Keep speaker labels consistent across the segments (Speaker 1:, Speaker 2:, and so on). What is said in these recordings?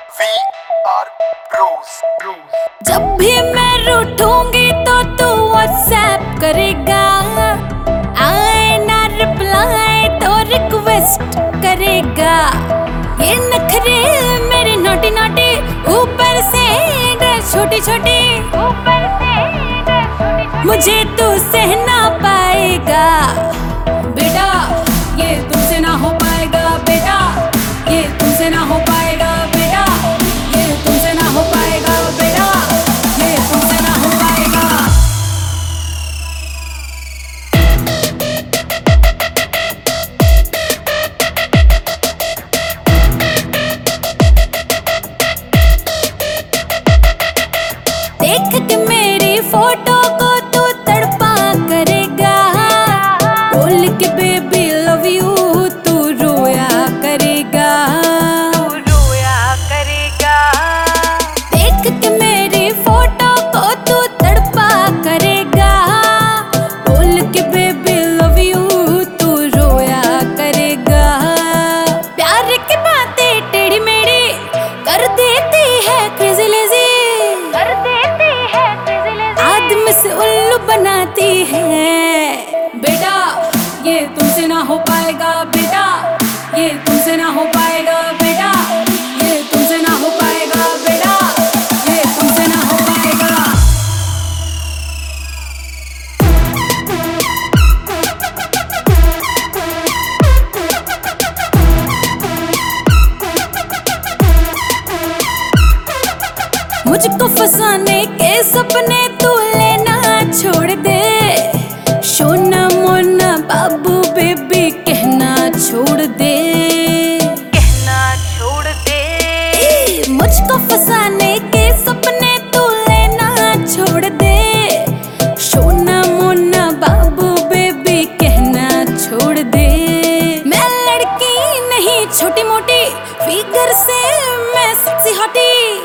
Speaker 1: VR Bros।
Speaker 2: जब भी मैं रूठूंगी तो तू व्हाट्सएप करेगा, आए ना रिप्लाई तो रिक्वेस्ट करेगा। ये नखरे मेरे नोटी नोटी, ऊपर से ड्रेस छोटी छोटी, मुझे तू सह ना पाएगा बेटा, ये तुमसे ना हो पाएगा बेटा, ये तुमसे ना हो पाएगा बेटा, ये तुमसे ना हो पाएगा बेटा, ये तुमसे ना हो पाएगा। देख के मेरी फोटो को तू तड़पा करेगा, बोल के बेबी लव यू तू रोया करेगा, देख के मेरी फोटो को तू तड़पा करेगा, बोल के बेबी लव यू तू रोया करेगा। प्यार की बातें टेढ़ी मेढ़ी कर देती है क्रेजी लेजी, आदमी से उल्लू बनाती है बेटा, ये तुमसे ना हो पाएगा बेटा, ये तुमसे ना हो पाएगा बेटा, ये तुमसे ना हो पाएगा बेटा, ये तुमसे ना हो पाएगा। मुझको फंसाने के सपने तू लेना छोड़ दे, सोना मोना बाबू बेबी कहना छोड़ दे, मुझको फंसाने के सपने तू लेना छोड़ दे, सोना मोना बाबू बेबी कहना छोड़ दे। मैं लड़की नहीं छोटी मोटी, फिगर से मैं सेक्सी हॉटी,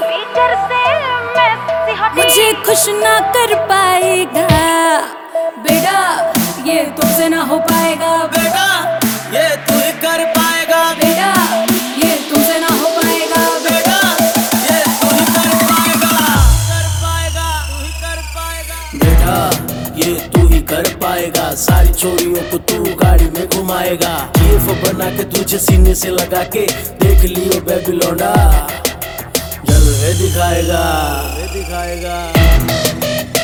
Speaker 2: मुझे खुश ना कर पाएगा बेटा, ये तुमसे ना हो पाएगा
Speaker 3: बेटा, ये तू ही कर पाएगा
Speaker 2: बेटा, ये तुमसे ना हो पाएगा
Speaker 3: बेटा, ये तू ही कर पाएगा, तू ही कर पाएगा बेटा, ये तू ही कर पाएगा। सारी छोरियों को तू गाड़ी में घुमाएगा, केफ बना के तुझे सीने से लगा के देख लियो बेबी लौंडा, जलवे दिखाएगा।